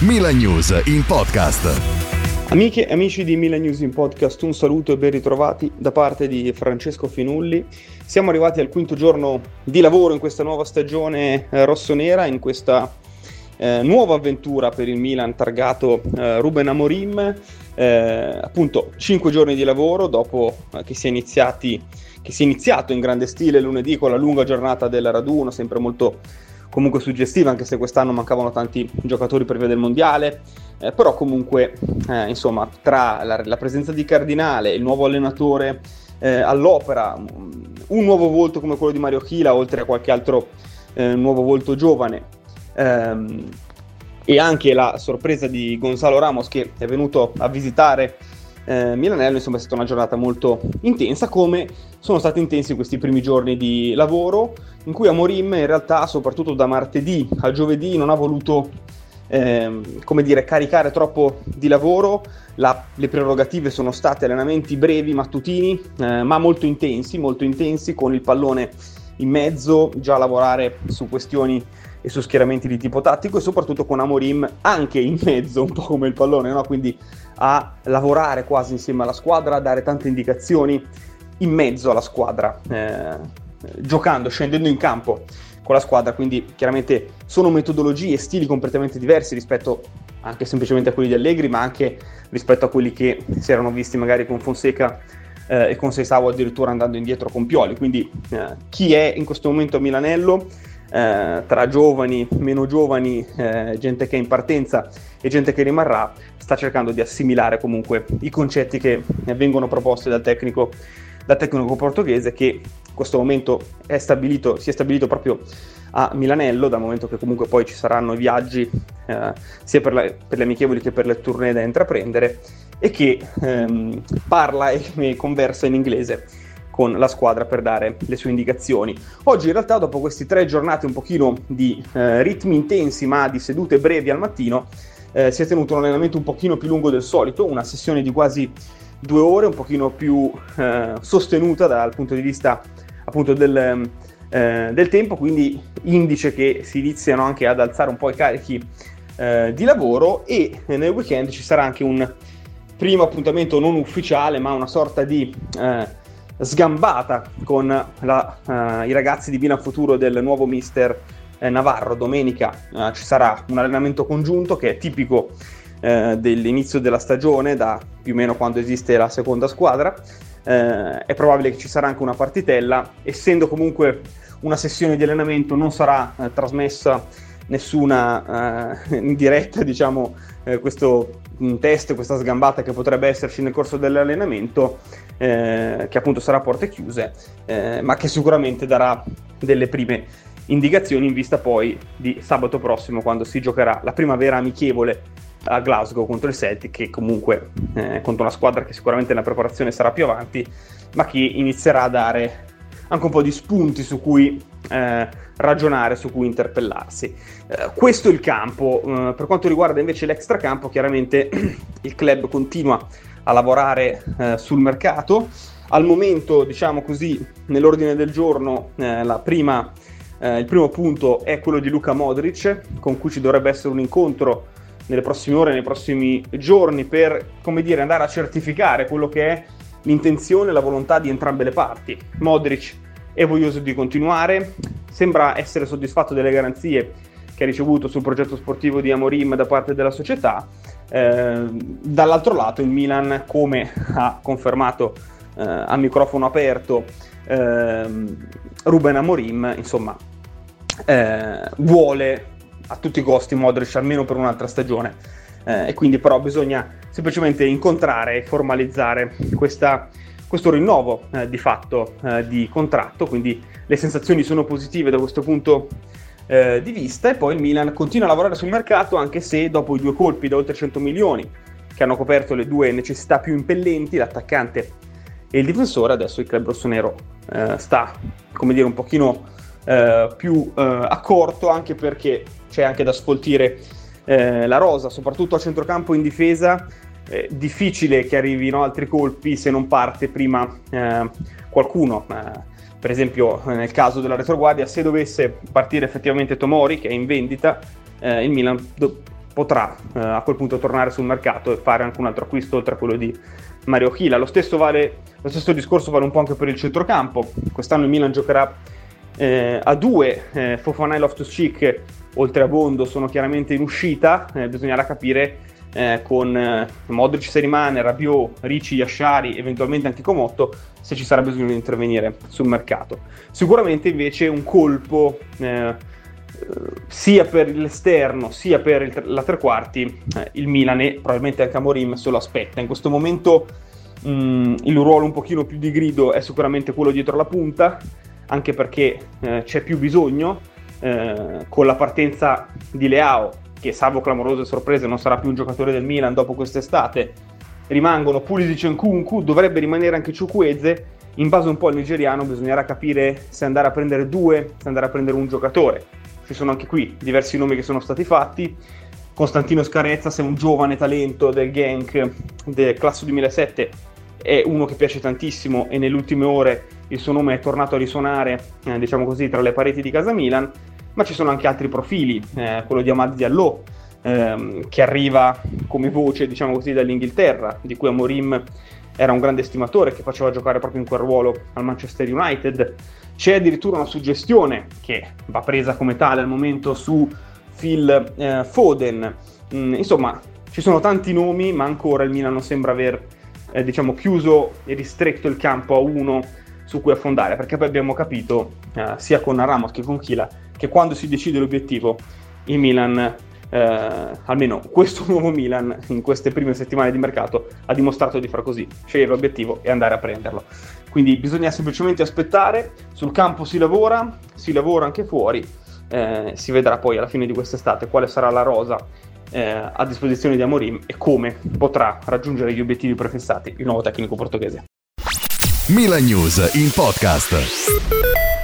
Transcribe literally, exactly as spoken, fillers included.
Milan News in podcast. Amiche e amici di Milan News in podcast, un saluto e ben ritrovati da parte di Francesco Finulli. Siamo arrivati al quinto giorno di lavoro in questa nuova stagione eh, rossonera, in questa eh, nuova avventura per il Milan targato eh, Ruben Amorim. Eh, appunto cinque giorni di lavoro dopo eh, che si è iniziati che si è iniziato in grande stile lunedì con la lunga giornata del raduno, sempre molto comunque suggestiva, anche se quest'anno mancavano tanti giocatori per via del mondiale, eh, però comunque eh, insomma tra la, la presenza di Cardinale, il nuovo allenatore eh, all'opera, un nuovo volto come quello di Mario Chila, oltre a qualche altro eh, nuovo volto giovane, ehm, e anche la sorpresa di Gonzalo Ramos che è venuto a visitare eh, Milanello, insomma è stata una giornata molto intensa, come sono stati intensi questi primi giorni di lavoro, in cui Amorim in realtà soprattutto da martedì a giovedì non ha voluto ehm, come dire caricare troppo di lavoro. La, le prerogative sono state allenamenti brevi, mattutini, eh, ma molto intensi, molto intensi, con il pallone in mezzo, già lavorare su questioni e su schieramenti di tipo tattico, e soprattutto con Amorim anche in mezzo, un po' come il pallone, no? Quindi a lavorare quasi insieme alla squadra, a dare tante indicazioni in mezzo alla squadra, eh, giocando, scendendo in campo con la squadra. Quindi chiaramente sono metodologie e stili completamente diversi rispetto anche semplicemente a quelli di Allegri, ma anche rispetto a quelli che si erano visti magari con Fonseca eh, e con Seisao, addirittura andando indietro con Pioli. Quindi eh, chi è in questo momento a Milanello, eh, tra giovani, meno giovani, eh, gente che è in partenza e gente che rimarrà, sta cercando di assimilare comunque i concetti che vengono proposti dal tecnico dal tecnico portoghese, che in questo momento è stabilito, si è stabilito proprio a Milanello, dal momento che comunque poi ci saranno i viaggi eh, sia per, la, per le amichevoli che per le tournée da intraprendere, e che ehm, parla e conversa in inglese con la squadra per dare le sue indicazioni. Oggi in realtà, dopo queste tre giornate un pochino di eh, ritmi intensi ma di sedute brevi al mattino, eh, si è tenuto un allenamento un pochino più lungo del solito, una sessione di quasi due ore, un pochino più eh, sostenuta dal punto di vista appunto del, eh, del tempo, quindi indice che si iniziano anche ad alzare un po' i carichi eh, di lavoro. E nel weekend ci sarà anche un primo appuntamento non ufficiale, ma una sorta di eh, sgambata con la, eh, i ragazzi di Milan Futuro del nuovo mister eh, Navarro. Domenica eh, ci sarà un allenamento congiunto che è tipico Eh, dell'inizio della stagione, da più o meno quando esiste la seconda squadra. Eh, è probabile che ci sarà anche una partitella, essendo comunque una sessione di allenamento non sarà eh, trasmessa nessuna eh, in diretta, diciamo, eh, questo un test, questa sgambata che potrebbe esserci nel corso dell'allenamento, eh, che appunto sarà a porte chiuse, eh, ma che sicuramente darà delle prime indicazioni in vista poi di sabato prossimo, quando si giocherà la primavera amichevole a Glasgow contro il Celtic, che comunque eh, contro una squadra che sicuramente nella preparazione sarà più avanti, ma che inizierà a dare anche un po' di spunti su cui eh, ragionare, su cui interpellarsi. Eh, questo è il campo. Eh, per quanto riguarda invece l'extracampo, chiaramente il club continua a lavorare eh, sul mercato. Al momento, diciamo così, nell'ordine del giorno, eh, la prima, eh, il primo punto è quello di Luka Modric, con cui ci dovrebbe essere un incontro nelle prossime ore, nei prossimi giorni, per, come dire, andare a certificare quello che è l'intenzione e la volontà di entrambe le parti. Modric è voglioso di continuare, sembra essere soddisfatto delle garanzie che ha ricevuto sul progetto sportivo di Amorim da parte della società. Eh, dall'altro lato il Milan, come ha confermato eh, a microfono aperto eh, Ruben Amorim, insomma eh, vuole a tutti i costi Modric almeno per un'altra stagione, eh, e quindi però bisogna semplicemente incontrare e formalizzare questa, questo rinnovo eh, di fatto eh, di contratto. Quindi le sensazioni sono positive da questo punto eh, di vista, e poi il Milan continua a lavorare sul mercato, anche se dopo i due colpi da oltre cento milioni che hanno coperto le due necessità più impellenti, l'attaccante e il difensore, adesso il club rossonero eh, sta, come dire, un pochino eh, più eh, accorto, anche perché c'è anche da sfoltire eh, la rosa, soprattutto a centrocampo in difesa. Eh, difficile che arrivino altri colpi se non parte prima eh, qualcuno. Eh, per esempio nel caso della retroguardia, se dovesse partire effettivamente Tomori, che è in vendita, eh, il Milan do- potrà eh, a quel punto tornare sul mercato e fare anche un altro acquisto oltre a quello di Mario Chila. Lo stesso vale, lo stesso discorso vale un po' anche per il centrocampo. Quest'anno il Milan giocherà eh, a due, eh, Fofana e Loftus-Cheek oltre a Bondo sono chiaramente in uscita, eh, bisognerà capire eh, con eh, Modric se rimane, Rabiot, Ricci, Yashari, eventualmente anche Comotto, se ci sarà bisogno di intervenire sul mercato. Sicuramente invece un colpo eh, sia per l'esterno sia per il, la tre quarti eh, il Milan e probabilmente anche Amorim se lo aspetta. In questo momento mh, il ruolo un pochino più di grido è sicuramente quello dietro la punta, anche perché eh, c'è più bisogno eh, con la partenza di Leao, che salvo clamorose sorprese non sarà più un giocatore del Milan dopo quest'estate. Rimangono Pulisic e Nkunku, dovrebbe rimanere anche Chukwueze. In base un po' al nigeriano bisognerà capire se andare a prendere due, se andare a prendere un giocatore. Ci sono anche qui diversi nomi che sono stati fatti. Constantino Scarezza, è un giovane talento del Genk del classe duemilasette, è uno che piace tantissimo e nelle ultime ore il suo nome è tornato a risuonare, eh, diciamo così, tra le pareti di casa Milan. Ma ci sono anche altri profili, eh, quello di Amad Diallo, ehm, che arriva come voce, diciamo così, dall'Inghilterra, di cui Amorim era un grande estimatore, che faceva giocare proprio in quel ruolo al Manchester United. C'è addirittura una suggestione che va presa come tale al momento su Phil eh, Foden. Mm, insomma, ci sono tanti nomi, ma ancora il Milan non sembra aver eh, diciamo chiuso e ristretto il campo a uno su cui affondare, perché poi abbiamo capito eh, sia con Ramos che con Chila che quando si decide l'obiettivo il Milan, eh, almeno questo nuovo Milan in queste prime settimane di mercato, ha dimostrato di far così, scegliere l'obiettivo e andare a prenderlo. Quindi bisogna semplicemente aspettare, sul campo si lavora, si lavora anche fuori, eh, si vedrà poi alla fine di quest'estate quale sarà la rosa eh, a disposizione di Amorim e come potrà raggiungere gli obiettivi prefissati il nuovo tecnico portoghese. Milan News in podcast.